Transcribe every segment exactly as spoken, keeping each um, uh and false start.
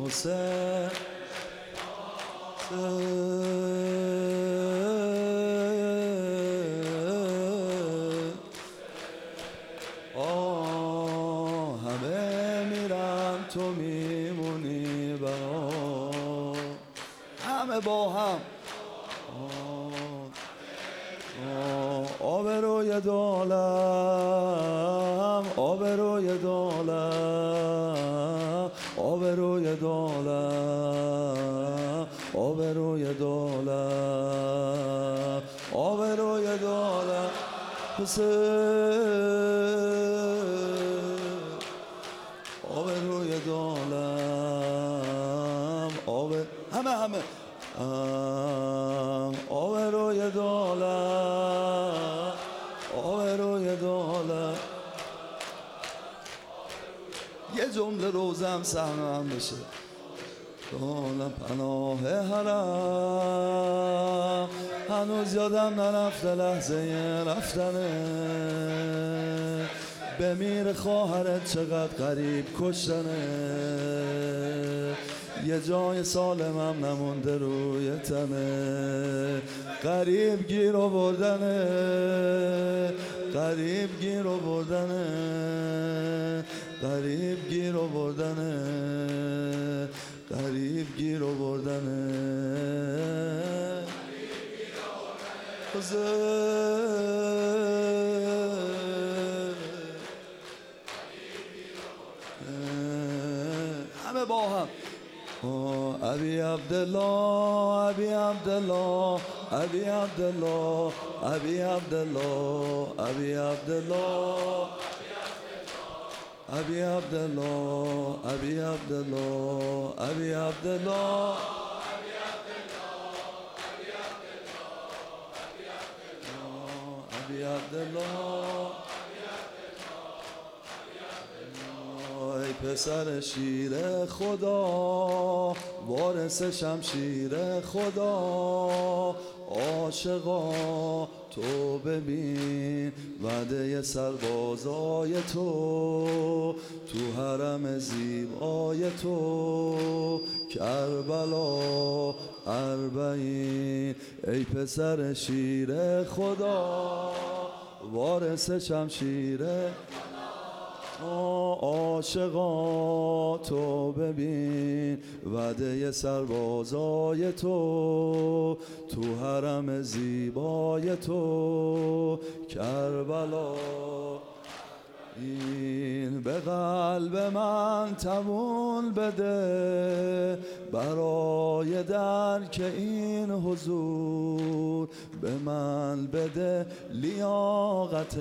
حسین آه همه میرن تو میمونی برام همه با هم آبروی دولم آبروی دولم آبروی دولم آبروی دولم آبروی دولم حسین آبروی دولم آب همه همه آبروی دولم آبروی دولم یه جمله روزم سهمم بشه دولم پناه حرم هنوز یادم نرفته لحظه رفتنه بمیر خواهرت چقدر غریب کشتنه یه جای سالمم نمونده روی تنه غریب گیر آوردنه غریب گیر آوردنه غریب گیر آوردنه غریب گیر آوردنه همه با هم ابی عبدالله ابی عبدالله ابی عبدالله ابی عبدالله ابی عبدالله ابی عبدالله ابی عبدالله ابی عبدالله ابی عبدالله ای پسر شیر خدا وارث شمشیر خدا عاشقا تو ببین وعده سربازای تو تو حرم زیبای تو کربلا اربعین ای پسر شیر خدا وارث شمشیر عاشقا تو ببین وعده سربازای تو تو حرم زیبای تو کربلا این به قلب من تمون بده برای درک این حضور به من بده لیاقت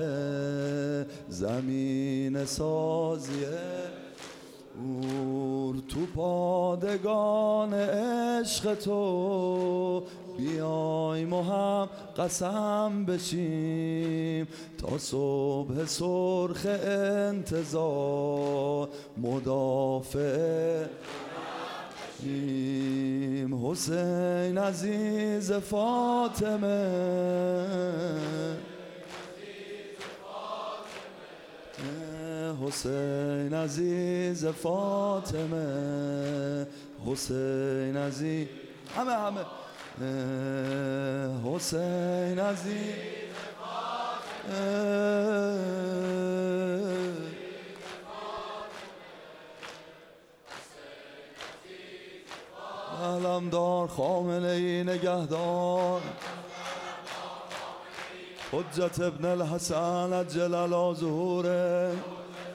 زمین سازیه اور تو پادگان عشق تو بیایم و هم قسم بشیم تا صبح سرخ انتظار مدافع ایم حسین عزیز فاطمه حسین عزیز فاطمه حسین عزیز همه همه حسین عزیز علمدار خامنه ای نگهدار حجت ابن الحسن عجل ظهوره